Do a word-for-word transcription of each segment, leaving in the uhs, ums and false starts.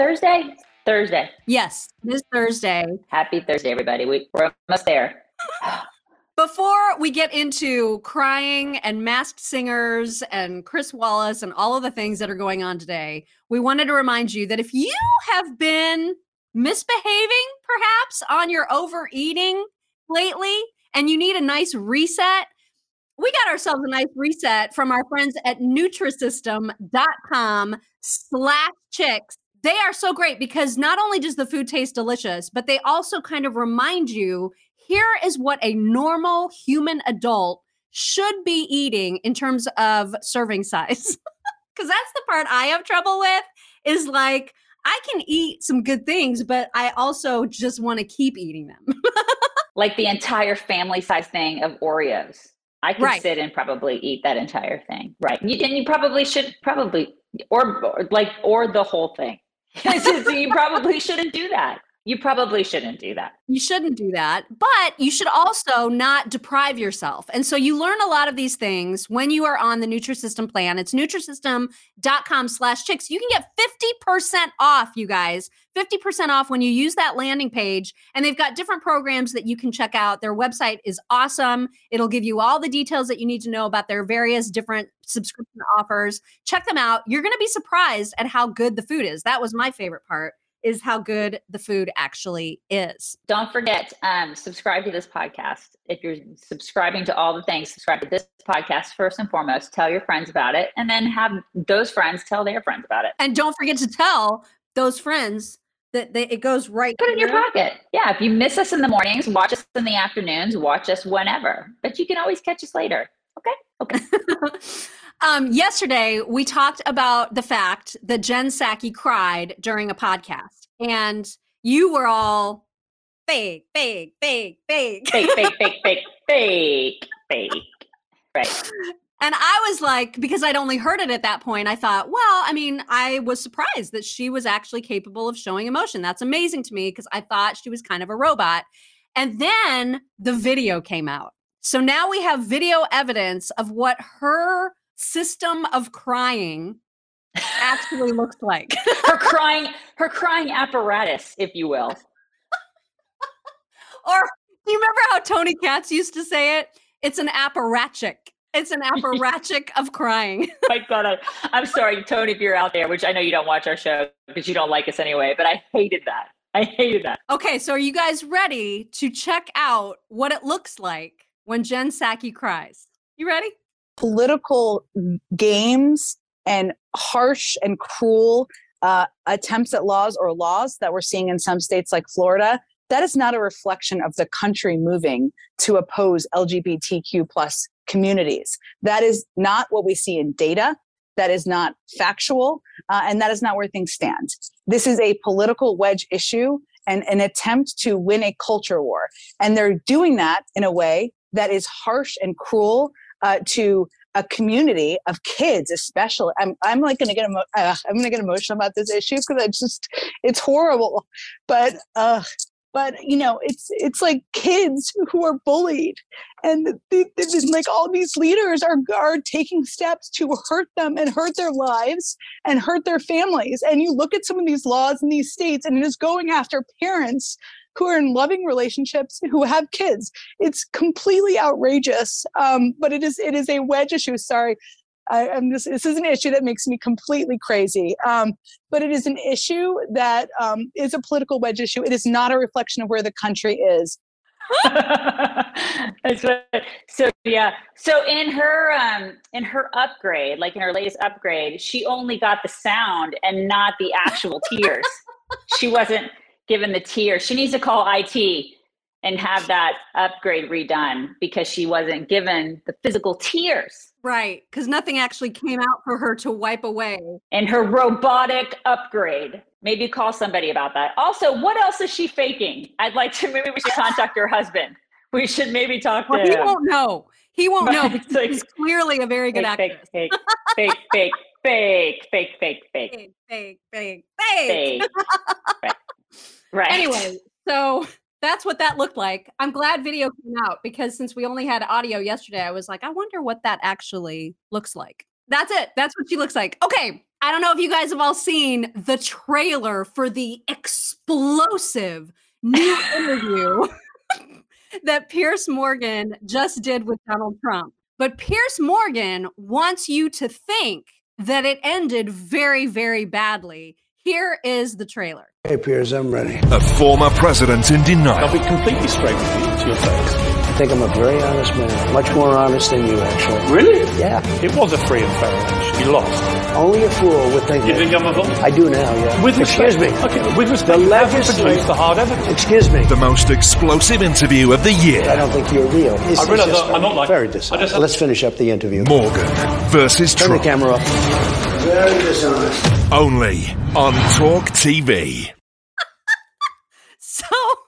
Thursday? Thursday. Yes, this Thursday. Happy Thursday, everybody. We, we're almost there. Before we get into crying and Masked Singers and Chris Wallace and all of the things that are going on today, we wanted to remind you that if you have been misbehaving, perhaps, on your overeating lately, and you need a nice reset, we got ourselves a nice reset from our friends at Nutrisystem.com slash chicks. They are so great because not only does the food taste delicious, but they also kind of remind you, here is what a normal human adult should be eating in terms of serving size. Because that's the part I have trouble with, is like, I can eat some good things, but I also just want to keep eating them. Like the entire family size thing of Oreos. I could Right. sit and probably eat that entire thing. Right. You, and you probably should probably, or, or like, or the whole thing. So you probably shouldn't do that. You probably shouldn't do that. You shouldn't do that, but you should also not deprive yourself. And so you learn a lot of these things when you are on the Nutrisystem plan. It's Nutrisystem.com slash chicks. You can get fifty percent off, you guys, fifty percent off when you use that landing page. And they've got different programs that you can check out. Their website is awesome. It'll give you all the details that you need to know about their various different subscription offers. Check them out. You're going to be surprised at how good the food is. That was my favorite part, is how good the food actually is. Don't forget, um, subscribe to this podcast. If you're subscribing to all the things, subscribe to this podcast first and foremost. Tell your friends about it, and then have those friends tell their friends about it. And don't forget to tell those friends that they, it goes right. Put it in your pocket. Yeah, if you miss us in the mornings, watch us in the afternoons, watch us whenever. But you can always catch us later. Okay? Okay. Um, yesterday, we talked about the fact that Jen Psaki cried during a podcast, and you were all fake, fake, fake, fake. Fake, fake, fake, fake, fake, fake. Right. And I was like, because I'd only heard it at that point, I thought, well, I mean, I was surprised that she was actually capable of showing emotion. That's amazing to me, because I thought she was kind of a robot. And then the video came out. So now we have video evidence of what her system of crying actually looks like. Her crying, her crying apparatus, if you will. Or do you remember how Tony Katz used to say it? It's an apparatchik. It's an apparatchik of crying. My God, I, I'm sorry, Tony, if you're out there, which I know you don't watch our show because you don't like us anyway, but I hated that. I hated that. Okay, so are you guys ready to check out what it looks like when Jen Psaki cries? You ready? Political games and harsh and cruel uh, attempts at laws or laws that we're seeing in some states like Florida, that is not a reflection of the country moving to oppose L G B T Q plus communities. That is not what we see in data. That is not factual. Uh, and that is not where things stand. This is a political wedge issue and an attempt to win a culture war. And they're doing that in a way that is harsh and cruel uh, to a community of kids, especially. I'm I'm like going to get emo- uh, I'm going to get emotional about this issue because it's just it's horrible. But uh, but you know it's it's like kids who are bullied, and they, they, like all these leaders are are taking steps to hurt them and hurt their lives and hurt their families. And you look at some of these laws in these states, and it is going after parents who are in loving relationships, who have kids. It's completely outrageous, um, but it is it is a wedge issue. Sorry, I, I'm just, this is an issue that makes me completely crazy. Um, but it is an issue that um, is a political wedge issue. It is not a reflection of where the country is. That's what, so yeah. So in her um, in her upgrade, like in her latest upgrade, she only got the sound and not the actual tears. She wasn't given the tears. She needs to call I T and have that upgrade redone because she wasn't given the physical tears. Right, because nothing actually came out for her to wipe away. And her robotic upgrade. Maybe call somebody about that. Also, what else is she faking? I'd like to, maybe we should contact her husband. We should maybe talk well, to he him. He won't know. He won't know because like, he's clearly a very good fake, actress. Fake, fake, fake, fake, fake, fake, fake, fake, fake, fake, fake. fake. Right. Right. Anyway, so that's what that looked like. I'm glad video came out because since we only had audio yesterday, I was like, I wonder what that actually looks like. That's it. That's what she looks like. Okay. I don't know if you guys have all seen the trailer for the explosive new interview that Piers Morgan just did with Donald Trump. But Piers Morgan wants you to think that it ended very, very badly. Here is the trailer. Hey, Piers, I'm ready. A former president in denial. I'll be completely straight with you to your face. I think I'm a very honest man. Much more honest than you, actually. Really? Yeah. It was a free and fair election. You lost. Only a fool would think You that. think I'm a fool? I do now, yeah. With Excuse respect. me. Okay, with respect, The you haven't legislature- produced the hard evidence. Excuse me. The most explosive interview of the I year. don't think you're real. It's, I realise it's just that I'm not like- very I dishonest. just- Let's finish up the interview. Morgan versus Turn the Trump. camera up. Very dishonest. Only on Talk T V. So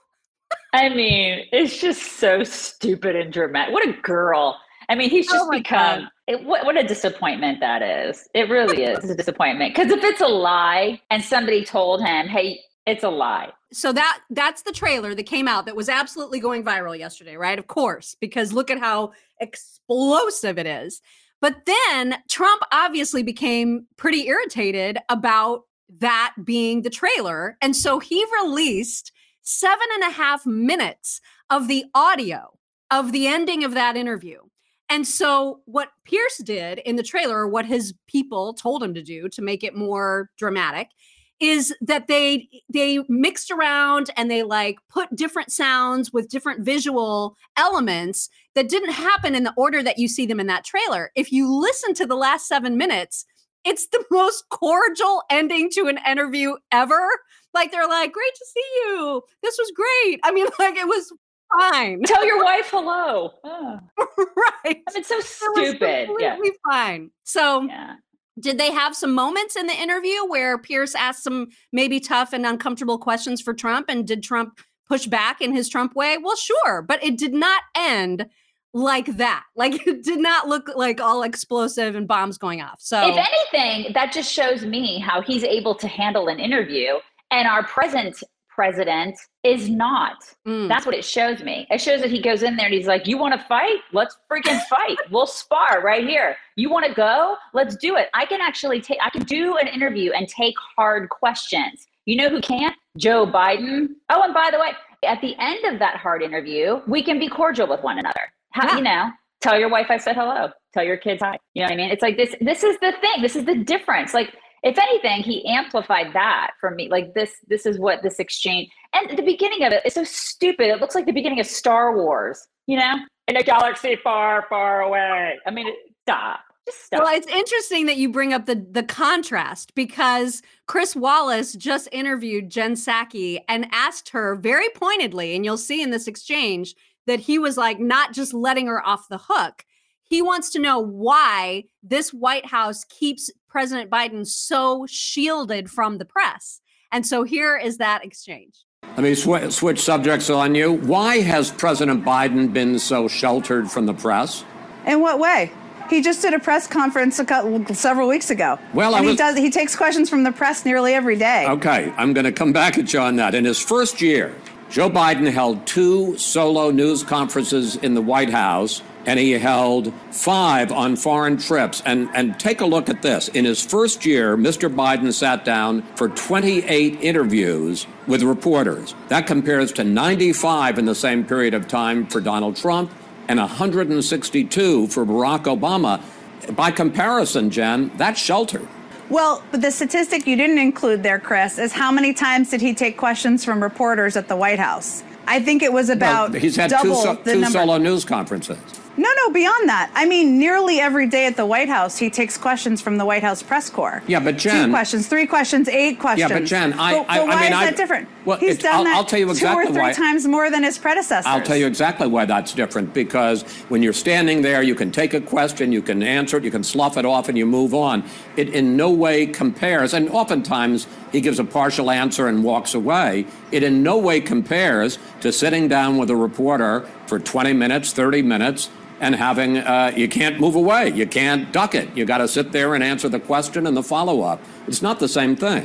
I mean, it's just so stupid and dramatic. What a girl. I mean, he's just Oh my become, God. it, what, what a disappointment that is. It really is a disappointment. Because if it's a lie and somebody told him, hey, it's a lie. so that that's the trailer that came out that was absolutely going viral yesterday, right? Of course, because look at how explosive it is. But then Trump obviously became pretty irritated about that being the trailer. And so he released seven and a half minutes of the audio of the ending of that interview. And so what Pierce did in the trailer, or what his people told him to do to make it more dramatic, is that they they mixed around and they like put different sounds with different visual elements that didn't happen in the order that you see them in that trailer. If you listen to the last seven minutes, it's the most cordial ending to an interview ever. Like they're like, great to see you. This was great. I mean, like it was fine. Tell your wife hello. Oh, Right. I mean, so It was stupid. Yeah. completely fine. So Yeah. did they have some moments in the interview where Pierce asked some maybe tough and uncomfortable questions for Trump? And did Trump push back in his Trump way? Well, sure. But it did not end like that. Like it did not look like all explosive and bombs going off. So If anything, that just shows me how he's able to handle an interview, and our present president is not. mm, That's what it shows me. It shows that he goes in there and he's like, you want to fight? Let's freaking fight. We'll spar right here. You want to go? Let's do it. I can actually take, I can do an interview and take hard questions. You know who can't? Joe Biden. Oh, and by the way, at the end of that hard interview, we can be cordial with one another. How, Yeah. you know, tell your wife I said hello. Tell your kids hi. You know what I mean? It's like this, this is the thing. This is the difference. Like, if anything, he amplified that for me. Like this, this is what this exchange, and the beginning of it is so stupid. It looks like the beginning of Star Wars, you know, in a galaxy far, far away. I mean, stop, just stop. well, it's interesting that you bring up the the contrast because Chris Wallace just interviewed Jen Psaki and asked her very pointedly, and you'll see in this exchange that he was like not just letting her off the hook. He wants to know why this White House keeps President Biden so shielded from the press. And so here is that exchange. Let me sw- switch subjects on you. Why has President Biden been so sheltered from the press? In what way? He just did a press conference a couple, several weeks ago. Well, I and was- he does. He takes questions from the press nearly every day. Okay, I'm going to come back at you on that. In his first year, Joe Biden held two solo news conferences in the White House, and he held five on foreign trips. And, and take a look at this. In his first year, Mister Biden sat down for twenty-eight interviews with reporters. That compares to ninety-five in the same period of time for Donald Trump and one hundred sixty-two for Barack Obama. By comparison, Jen, that's sheltered. Well, but the statistic you didn't include there, Chris, is how many times did he take questions from reporters at the White House? I think it was about Well, he's had double two, so, the two number. solo news conferences. No, no, beyond that. I mean, nearly every day at the White House, he takes questions from the White House press corps. Yeah, but Jen- Two questions, three questions, eight questions. Yeah, but Jen, I- But, I- but I why mean, is I- that different? well, He's it- done I'll- that I'll tell you exactly two or three why. times more than his predecessors. I'll tell you exactly why that's different, because when you're standing there, you can take a question, you can answer it, you can slough it off, and you move on. It in no way compares, and oftentimes he gives a partial answer and walks away. It in no way compares to sitting down with a reporter for twenty minutes, thirty minutes, and having, uh, you can't move away. You can't duck it. You got to sit there and answer the question and the follow-up. It's not the same thing.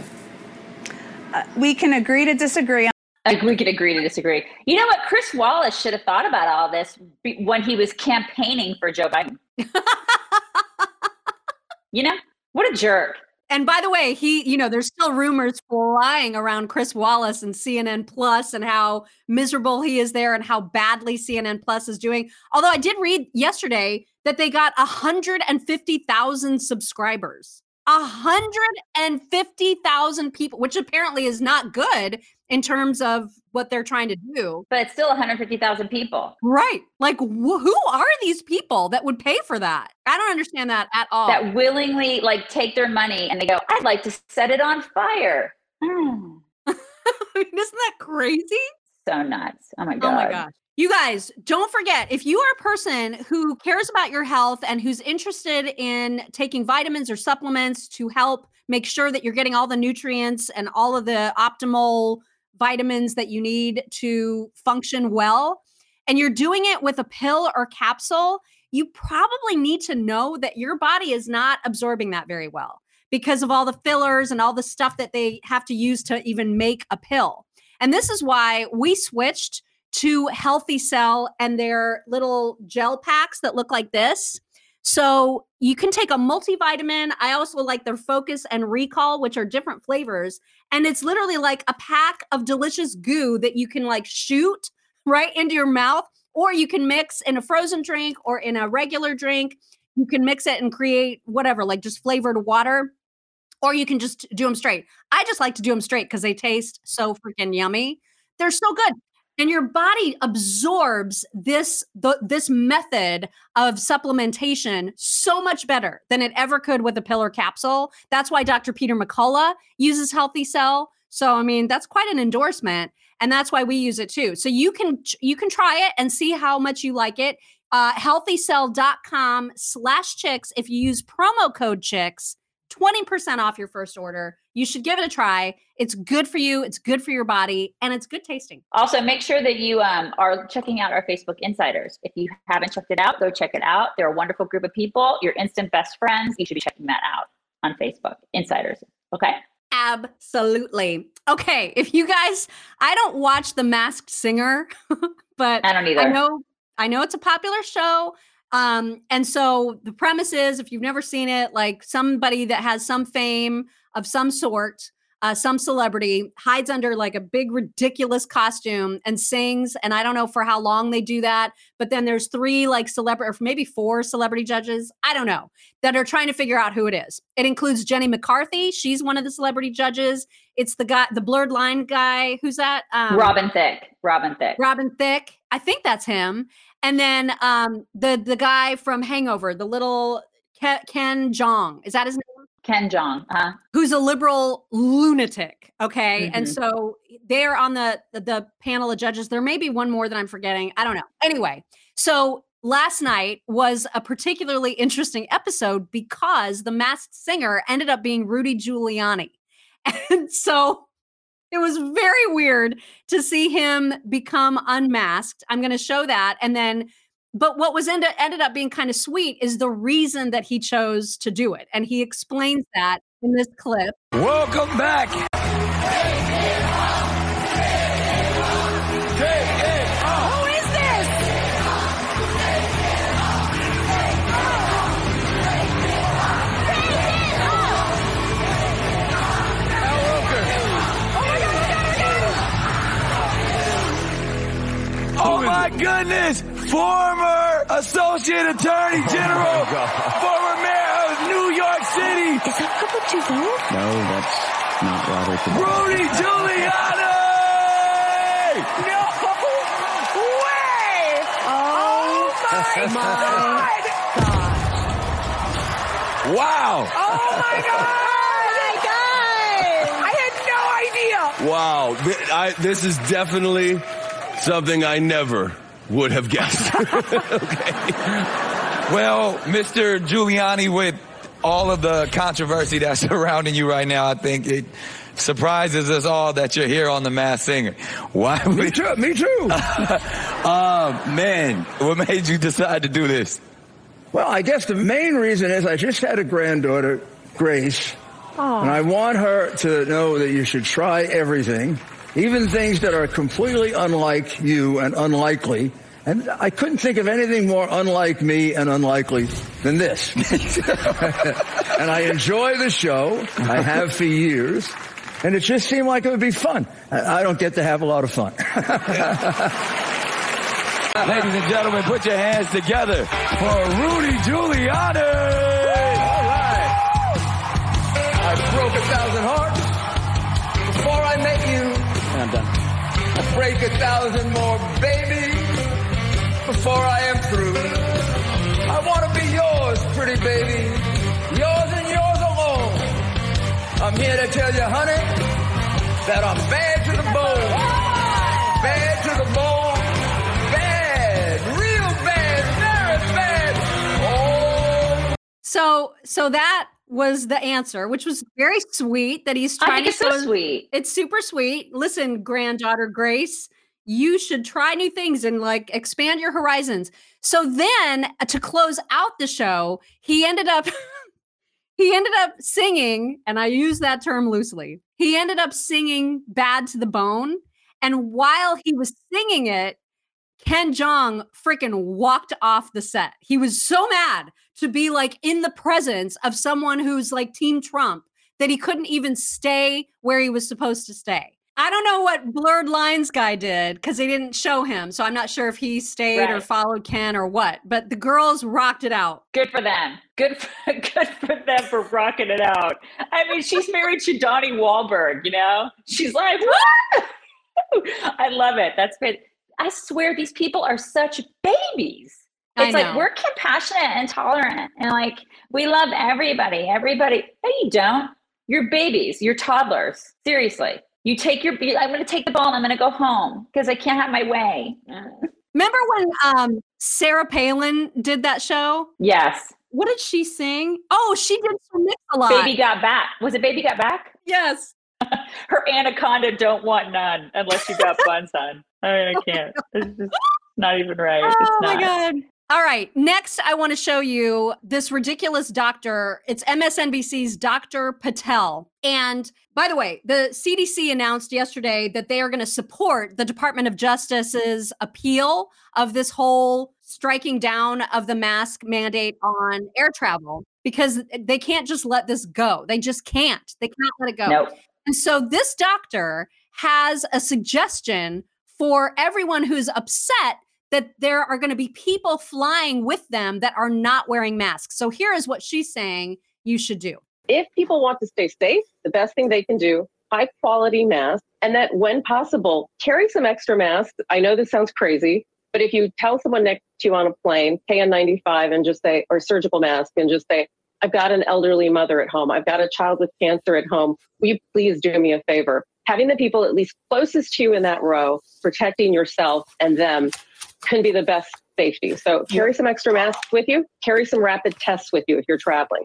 Uh, we can agree to disagree. Like, we could agree to disagree. You know what? Chris Wallace should have thought about all this be- when he was campaigning for Joe Biden. You know, what a jerk. And by the way, he, you know, there's still rumors flying around Chris Wallace and C N N Plus and how miserable he is there and how badly C N N Plus is doing. Although I did read yesterday that they got one hundred fifty thousand subscribers. one hundred fifty thousand people, which apparently is not good in terms of what they're trying to do. But it's still one hundred fifty thousand people. Right. Like, wh- who are these people that would pay for that? I don't understand that at all. That willingly like take their money and they go, I'd like to set it on fire. Hmm. Isn't that crazy? So nuts. Oh my God. Oh my gosh. You guys, don't forget, if you are a person who cares about your health and who's interested in taking vitamins or supplements to help make sure that you're getting all the nutrients and all of the optimal vitamins that you need to function well, and you're doing it with a pill or capsule, you probably need to know that your body is not absorbing that very well because of all the fillers and all the stuff that they have to use to even make a pill. And this is why we switched to Healthy Cell and their little gel packs that look like this. So you can take a multivitamin. I also like their Focus and Recall, which are different flavors. And it's literally like a pack of delicious goo that you can like shoot right into your mouth, or you can mix in a frozen drink or in a regular drink. You can mix it and create whatever, like just flavored water, or you can just do them straight. I just like to do them straight because they taste so freaking yummy. They're so good. And your body absorbs this the, this method of supplementation so much better than it ever could with a pill or capsule. That's why Doctor Peter McCullough uses Healthy Cell. So, I mean, that's quite an endorsement. And that's why we use it too. So you can you can try it and see how much you like it. Uh, healthycell.com slash chicks. If you use promo code chicks, twenty percent off your first order. You should give it a try. It's good for you. It's good for your body. And it's good tasting. Also, make sure that you um, are checking out our Facebook Insiders. If you haven't checked it out, go check it out. They're a wonderful group of people. Your instant best friends. You should be checking that out on Facebook. Insiders. Okay? Absolutely. Okay. If you guys, I don't watch The Masked Singer, but I don't either. I know, I know it's a popular show. Um, and so the premise is, if you've never seen it, like somebody that has some fame of some sort, uh, some celebrity hides under like a big ridiculous costume and sings. And I don't know for how long they do that, but then there's three like celebrity, or maybe four celebrity judges, I don't know, that are trying to figure out who it is. It includes Jenny McCarthy. She's one of the celebrity judges. It's the guy, the blurred line guy. Who's that? Um, Robin Thicke. Robin Thicke. Robin Thicke. I think that's him. And then um, the the guy from Hangover, the little Ke- Ken Jeong, is that his name? Ken Jeong, huh? Who's a liberal lunatic, okay? Mm-hmm. And so they're on the, the the panel of judges. There may be one more that I'm forgetting. I don't know. Anyway, so last night was a particularly interesting episode because the Masked Singer ended up being Rudy Giuliani. And so it was very weird to see him become unmasked. I'm going to show that. And then, but what was end- ended up being kind of sweet is the reason that he chose to do it. And he explains that in this clip. Welcome back. Who is this? Oh my goodness! Former Associate Attorney General, oh former Mayor of New York City. Is that Papa Duvall? No, that's not Robert. Rudy Giuliani! No way! Oh my God! Wow! Oh my God! I had no idea. Wow, Th- I, this is definitely something I never would have guessed. Okay. Well, Mister Giuliani, with all of the controversy that's surrounding you right now, I think it surprises us all that you're here on The Masked Singer. Why? Me we, too. Me too. uh, man, what made you decide to do this? Well, I guess the main reason is I just had a granddaughter, Grace, Aww. and I want her to know that you should try everything, even things that are completely unlike you and unlikely. And I couldn't think of anything more unlike me and unlikely than this. And I enjoy the show. I have for years. And it just seemed like it would be fun. I don't get to have a lot of fun. Ladies and gentlemen, put your hands together for Rudy Giuliani. All right. I broke a thousand hearts before I met you. And I'm done. I break a thousand more babies before I am through. I want to be yours, pretty baby. Yours and yours alone. I'm here to tell you, honey, that I'm bad to the bone. Bad to the bone. So, so that was the answer, which was very sweet that he's trying I think to it's so show- sweet. It's super sweet. Listen, granddaughter Grace, you should try new things and like expand your horizons. So then uh, to close out the show, he ended up he ended up singing, and I use that term loosely. He ended up singing Bad to the Bone. And while he was singing it, Ken Jeong freaking walked off the set. He was so mad to be like in the presence of someone who's like Team Trump that he couldn't even stay where he was supposed to stay. I don't know what Blurred Lines guy did because they didn't show him. So I'm not sure if he stayed Right. or followed Ken or what, but the girls rocked it out. Good for them. Good for, good for them for rocking it out. I mean, she's married to Donnie Wahlberg, you know? She's like, what? I love it. That's great. I swear these people are such babies. I It's like know. we're compassionate and tolerant and like we love everybody. Everybody. No, you don't. You're babies. You're toddlers. Seriously. You take your I'm gonna take the ball and I'm gonna go home because I can't have my way. Remember when um, Sarah Palin did that show? Yes. What did she sing? Oh, she did some mix a lot. Baby Got Back. Was it Baby Got Back? Yes. Her anaconda don't want none unless you got buns on. I mean, I can't. It's just not even right. Oh it's my not. God. All right. Next, I want to show you this ridiculous doctor. It's M S N B C's Doctor Patel. And by the way, the C D C announced yesterday that they are going to support the Department of Justice's appeal of this whole striking down of the mask mandate on air travel because they can't just let this go. They just can't. They cannot let it go. Nope. And so this doctor has a suggestion for everyone who's upset that there are going to be people flying with them that are not wearing masks. So here is what she's saying you should do. If people want to stay safe, the best thing they can do, high quality masks, and that when possible, carry some extra masks. I know this sounds crazy, but if you tell someone next to you on a plane, K N ninety-five and just say, or surgical mask and just say, I've got an elderly mother at home. I've got a child with cancer at home. Will you please do me a favor? Having the people at least closest to you in that row, protecting yourself and them can be the best safety. So carry some extra masks with you. Carry some rapid tests with you if you're traveling.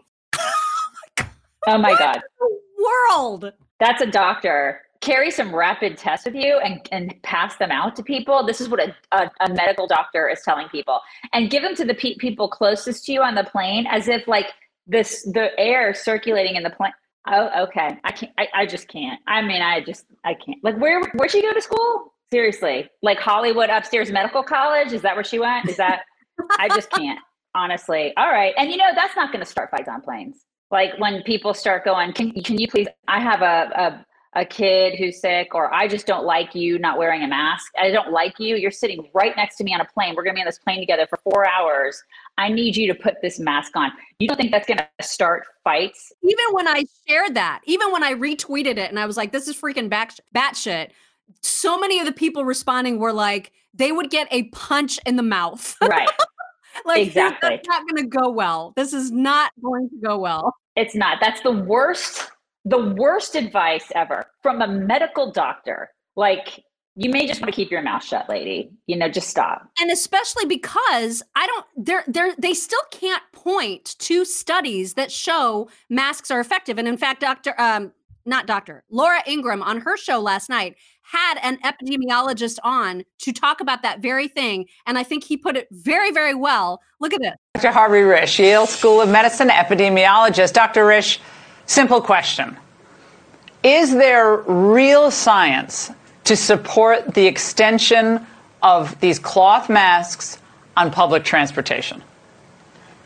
Oh my God. World. That's a doctor. Carry some rapid tests with you and, and pass them out to people. This is what a, a, a medical doctor is telling people. And give them to the pe- people closest to you on the plane as if like this the air circulating in the plane. Oh, okay. I can't. I, I just can't. I mean, I just, I can't. Like, where, where'd she go to school? Seriously, like Hollywood Upstairs Medical College? Is that where she went? Is that? I just can't. Honestly. All right. And you know that's not going to start fights on planes. Like when people start going, can can you please? I have a, a a kid who's sick, or I just don't like you not wearing a mask. I don't like you. You're sitting right next to me on a plane. We're going to be on this plane together for four hours. I need you to put this mask on. You don't think that's going to start fights? Even when I shared that, even when I retweeted it and I was like, this is freaking back, batshit, so many of the people responding were like, they would get a punch in the mouth. Right. Like, exactly. That's not going to go well. This is not going to go well. It's not. That's the worst, the worst advice ever from a medical doctor. Like, you may just want to keep your mouth shut, lady. You know, just stop. And especially because I don't, they're, they're, they still can't point to studies that show masks are effective. And in fact, Doctor, um, not doctor, Laura Ingraham on her show last night had an epidemiologist on to talk about that very thing. And I think he put it very, very well. Look at this. Doctor Harvey Risch, Yale School of Medicine epidemiologist. Doctor Risch, simple question. Is there real science to support the extension of these cloth masks on public transportation?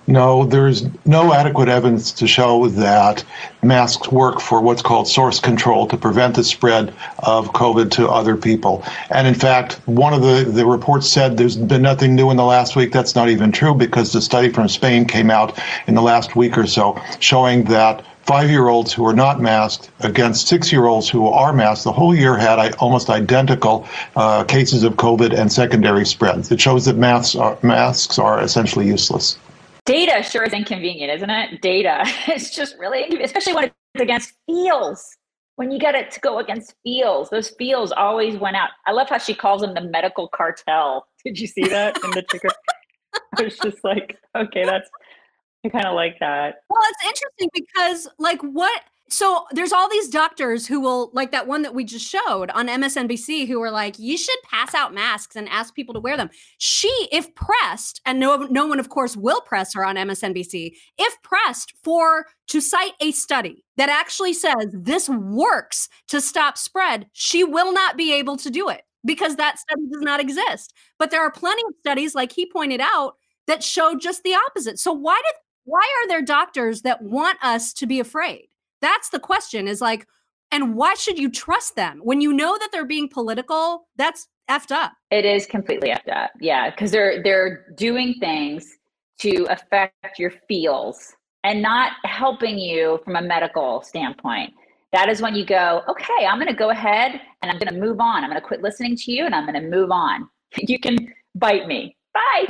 No, there's no adequate evidence to show that masks work for what's called source control to prevent the spread of COVID to other people. And in fact, one of the, the reports said there's been nothing new in the last week. That's not even true, because the study from Spain came out in the last week or so showing that five-year-olds who are not masked against six-year-olds who are masked, the whole year had I- almost identical uh, cases of COVID and secondary spreads. It shows that masks are, masks are essentially useless. Data sure is inconvenient, isn't it? Data is just really inconvenient, especially when it's against feels. When you get it to go against feels, those feels always went out. I love how she calls them the medical cartel. Did you see that in the ticker? I was just like, okay, that's, I kind of like that. Well, it's interesting because, like, what? So there's all these doctors who will, like that one that we just showed on M S N B C, who were like, you should pass out masks and ask people to wear them. She, if pressed, and no, no one, of course, will press her on M S N B C, if pressed for to cite a study that actually says this works to stop spread, she will not be able to do it because that study does not exist. But there are plenty of studies, like he pointed out, that show just the opposite. So why did why are there doctors that want us to be afraid? That's the question, is like, and why should you trust them when you know that they're being political? That's effed up. It is completely effed up. Yeah, because they're they're doing things to affect your feels and not helping you from a medical standpoint. That is when you go, okay, I'm going to go ahead and I'm going to move on. I'm going to quit listening to you and I'm going to move on. You can bite me. Bye.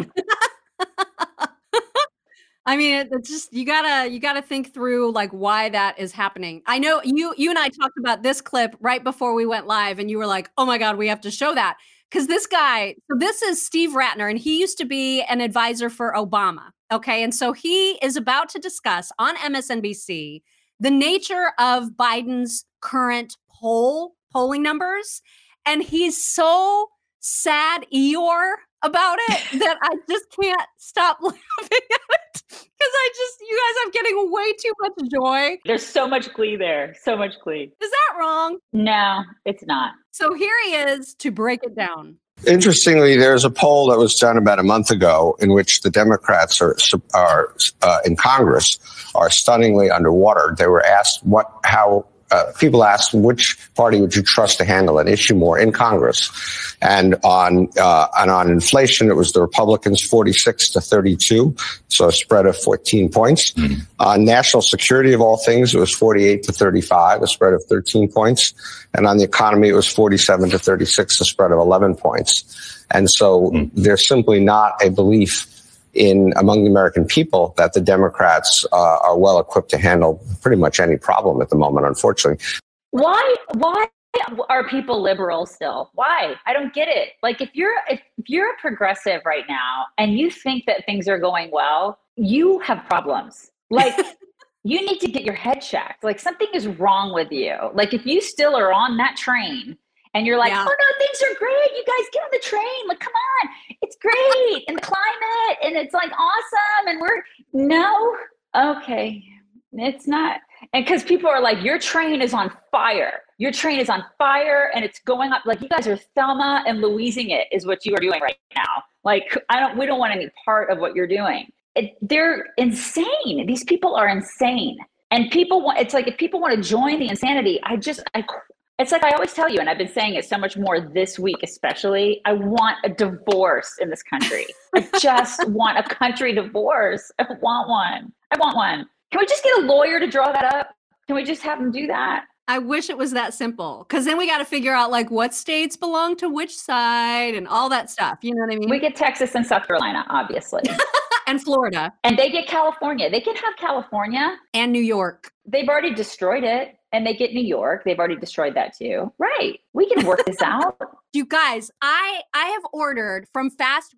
I mean, it's just, you gotta you gotta think through like why that is happening. I know you you and I talked about this clip right before we went live, and you were like, "Oh my God, we have to show that." Because this guy, so this is Steve Ratner, and he used to be an advisor for Obama. Okay, and so he is about to discuss on M S N B C the nature of Biden's current poll polling numbers, and he's so sad Eeyore about it that I just can't stop laughing at it because I just, you guys, I'm getting way too much joy. There's so much glee there. So much glee. Is that wrong? No, it's not. So here he is to break it down. Interestingly, there's a poll that was done about a month ago in which the Democrats are, are uh, in Congress are stunningly underwater. They were asked what, how, uh, people asked which party would you trust to handle an issue more in Congress, and on uh, and on inflation, it was the Republicans forty-six to thirty-two, so a spread of fourteen points. Mm-hmm. On national security, of all things, it was forty-eight to thirty-five, a spread of thirteen points, and on the economy, it was forty-seven to thirty-six, a spread of eleven points. And so mm-hmm. there's simply not a belief in among the American people that the Democrats uh, are well equipped to handle pretty much any problem at the moment, unfortunately. Why, why are people liberal still? Why? I don't get it. Like if you're, if you're a progressive right now and you think that things are going well, you have problems. Like you need to get your head checked. Like something is wrong with you. Like if you still are on that train and you're like, yeah. oh no, things are great. You guys get on the train. Like, come on. It's great. And the climate and it's like awesome. And we're, no, okay. It's not. And because people are like, your train is on fire. Your train is on fire and it's going up. Like you guys are Thelma and Louising it is what you are doing right now. Like, I don't, we don't want any part of what you're doing. It, they're insane. These people are insane. And people want, it's like, if people want to join the insanity, I just, I It's like I always tell you, and I've been saying it so much more this week especially, I want a divorce in this country. I just want a country divorce. I want one. I want one. Can we just get a lawyer to draw that up? Can we just have them do that? I wish it was that simple, because then we got to figure out like what states belong to which side and all that stuff. You know what I mean? We get Texas and South Carolina, obviously. And Florida. And they get California. They can have California. And New York. They've already destroyed it. And they get New York. They've already destroyed that too. Right. We can work this out. You guys, I I have ordered from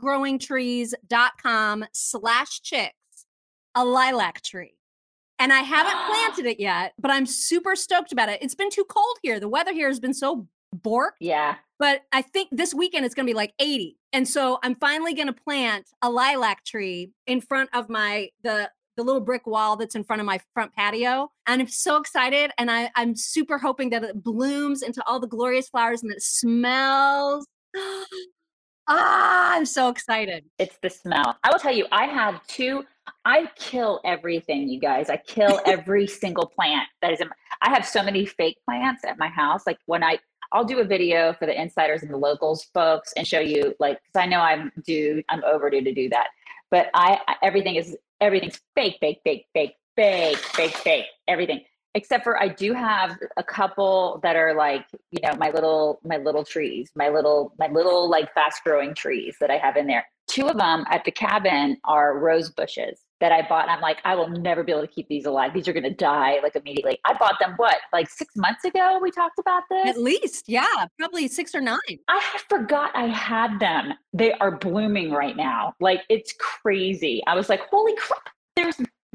fastgrowingtrees.com slash chicks a lilac tree. And I haven't planted it yet, but I'm super stoked about it. It's been too cold here. The weather here has been so borked. Yeah. But I think this weekend it's going to be like eighty. And so I'm finally going to plant a lilac tree in front of my, the, the little brick wall that's in front of my front patio. And I'm so excited. And I, I'm super hoping that it blooms into all the glorious flowers and it smells. Ah, I'm so excited. It's the smell. I will tell you, I have two, I kill everything, you guys. I kill every single plant that is in, I have so many fake plants at my house. Like when I, I'll do a video for the insiders and the locals folks and show you, like, cause I know I'm due, I'm overdue to do that. But I, everything is, everything's fake, fake, fake, fake, fake, fake, fake, everything. Except for I do have a couple that are like, you know, my little, my little trees, my little, my little like fast growing trees that I have in there. Two of them at the cabin are rose bushes that I bought. And I'm like, I will never be able to keep these alive. These are going to die like immediately. I bought them, what, like six months ago we talked about this? At least, yeah, probably six or nine. I forgot I had them. They are blooming right now. Like it's crazy. I was like, holy crap, there's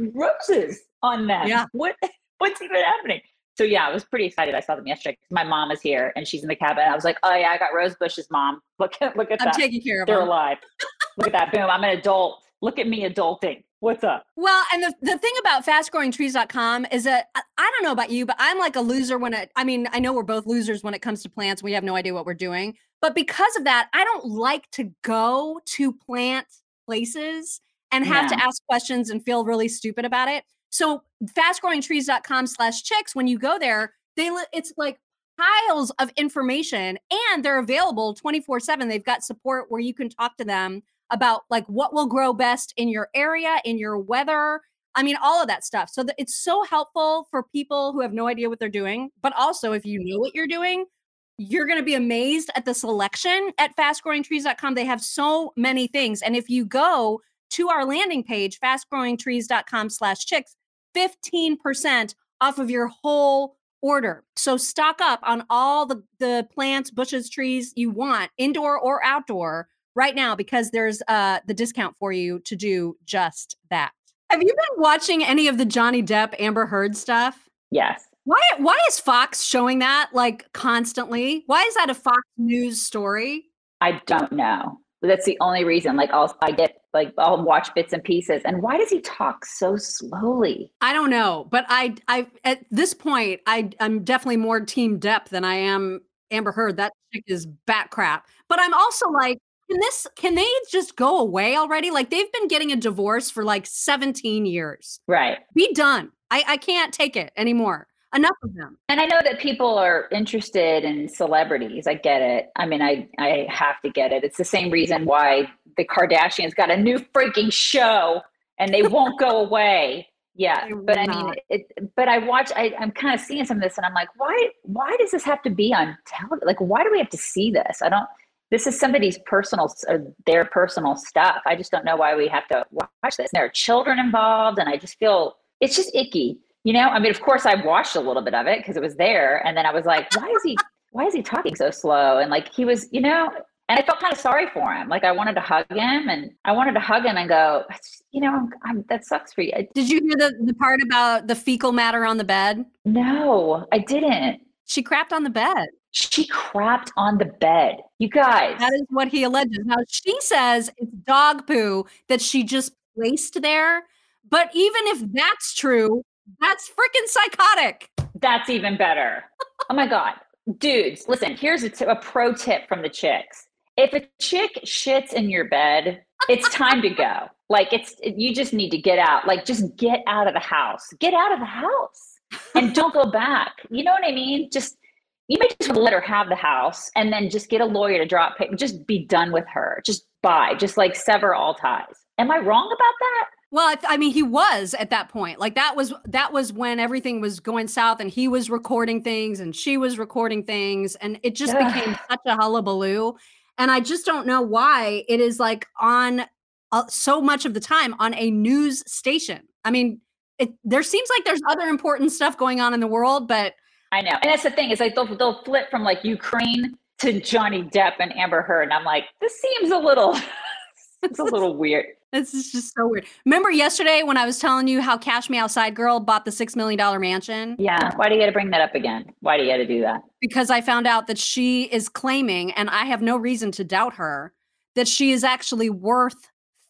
roses on them. Yeah. What? What's even happening? So yeah, I was pretty excited. I saw them yesterday. My mom is here and she's in the cabin. I was like, oh yeah, I got rose bushes, Mom. Look at look at I'm that. I'm taking care of They're them. alive. Look at that. Boom. I'm an adult. Look at me adulting. What's up? Well, and the, the thing about fast growing trees dot com is that I, I don't know about you, but I'm like a loser when it, I mean, I know we're both losers when it comes to plants. We have no idea what we're doing. But because of that, I don't like to go to plant places and have Yeah. to ask questions and feel really stupid about it. So fast growing trees dot com slash chicks, when you go there, they li- it's like piles of information and they're available twenty-four seven. They've got support where you can talk to them about like what will grow best in your area, in your weather. I mean, all of that stuff. So that it's so helpful for people who have no idea what they're doing. But also if you know what you're doing, you're going to be amazed at the selection at fast growing trees dot com. They have so many things. And if you go to our landing page, fast growing trees dot com slash chicks, fifteen percent off of your whole order. So stock up on all the, the plants, bushes, trees you want, indoor or outdoor, right now, because there's uh, the discount for you to do just that. Have you been watching any of the Johnny Depp, Amber Heard stuff? Yes. Why, why is Fox showing that like constantly? Why is that a Fox News story? I don't know. That's the only reason. Like I'll I get like I'll watch bits and pieces. And why does he talk so slowly? I don't know, but I I at this point I I'm definitely more Team Depp than I am Amber Heard. That chick is bat crap. But I'm also like, can this can they just go away already? Like they've been getting a divorce for like seventeen years. Right. Be done. I I can't take it anymore. Enough of them. And I know that people are interested in celebrities. I get it. I mean, I, I have to get it. It's the same reason why the Kardashians got a new freaking show and they won't go away. Yeah. But I mean, it, but I watch, I, I'm kind of seeing some of this and I'm like, why, why does this have to be on television? Like, why do we have to see this? I don't, this is somebody's personal, uh, their personal stuff. I just don't know why we have to watch this. There are children involved and I just feel, it's just icky. You know, I mean, of course I watched a little bit of it because it was there. And then I was like, why is he, why is he talking so slow? And like, he was, you know, and I felt kind of sorry for him. Like I wanted to hug him and I wanted to hug him and go, you know, I'm, I'm, that sucks for you. Did you hear the, the part about the fecal matter on the bed? No, I didn't. She crapped on the bed. She crapped on the bed. You guys. That is what he alleges. Now she says it's dog poo that she just placed there. But even if that's true, that's freaking psychotic. That's even better. Oh my God. Dudes, listen, here's a, t- a pro tip from the chicks. If a chick shits in your bed, it's time to go. Like it's, you just need to get out. Like just get out of the house. Get out of the house and don't go back. You know what I mean? Just, you may just let her have the house and then just get a lawyer to drop paper. Just be done with her. Just bye. Just like sever all ties. Am I wrong about that? Well, I, th- I mean, he was at that point. Like that was that was when everything was going south, and he was recording things, and she was recording things, and it just Ugh. became such a hullabaloo. And I just don't know why it is like on uh, so much of the time on a news station. I mean, it, there seems like there's other important stuff going on in the world, but I know, and that's the thing is like they'll they'll flip from like Ukraine to Johnny Depp and Amber Heard, and I'm like, this seems a little, it's a little weird. This is just so weird. Remember yesterday when I was telling you how Cash Me Outside Girl bought the six million dollars mansion? Yeah. Why do you got to bring that up again? Why do you got to do that? Because I found out that she is claiming, and I have no reason to doubt her, that she is actually worth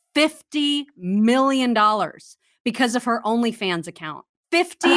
fifty million dollars because of her OnlyFans account. fifty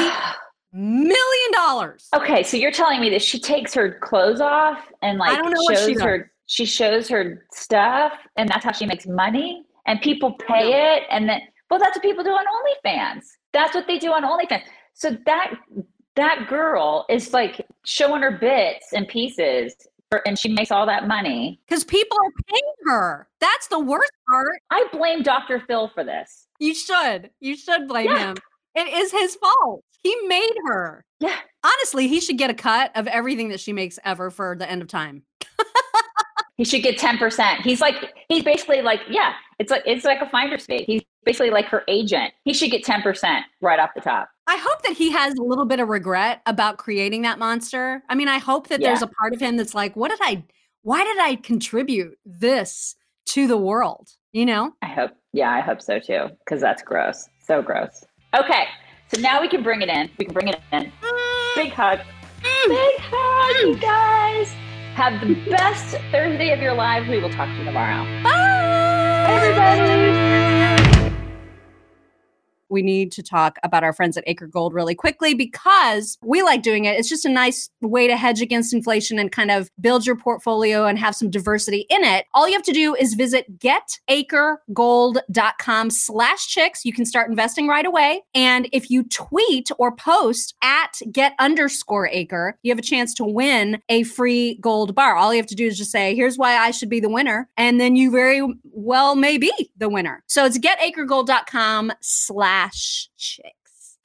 million dollars. Okay. So you're telling me that she takes her clothes off and like I don't know what shows she does. her, she shows her stuff and that's how she makes money and people pay it. And then, well, that's what people do on OnlyFans. That's what they do on OnlyFans. So that, that girl is like showing her bits and pieces for, and she makes all that money. Because people are paying her. That's the worst part. I blame Doctor Phil for this. You should. You should blame Yeah. him. It is his fault. He made her. Yeah. Honestly, he should get a cut of everything that she makes ever for the end of time. He should get ten percent. He's like, he's basically like, yeah, it's like, it's like a finder's fee. He's basically like her agent. He should get ten percent right off the top. I hope that he has a little bit of regret about creating that monster. I mean, I hope that Yeah. there's a part of him that's like, what did I, why did I contribute this to the world? You know? I hope, yeah, I hope so too. Cause that's gross. So gross. Okay. So now we can bring it in. We can bring it in. Big hug. Big hug, you guys. Have the best Thursday of your lives. We will talk to you tomorrow. Bye, everybody. We need to talk about our friends at Acre Gold really quickly because we like doing it. It's just a nice way to hedge against inflation and kind of build your portfolio and have some diversity in it. All you have to do is visit getacregold.com slash chicks. You can start investing right away. And if you tweet or post at get underscore acre, you have a chance to win a free gold bar. All you have to do is just say, here's why I should be the winner. And then you very well may be the winner. So it's getacregold.com slash chicks.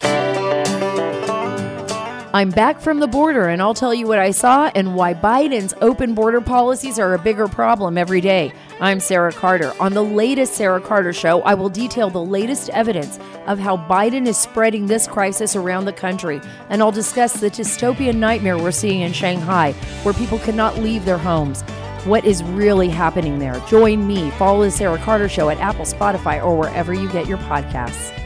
I'm back from the border, and I'll tell you what I saw and why Biden's open border policies are a bigger problem every day. I'm Sarah Carter. On the latest Sarah Carter Show, I will detail the latest evidence of how Biden is spreading this crisis around the country, and I'll discuss the dystopian nightmare we're seeing in Shanghai, where people cannot leave their homes. What is really happening there? Join me. Follow the Sarah Carter Show at Apple, Spotify, or wherever you get your podcasts.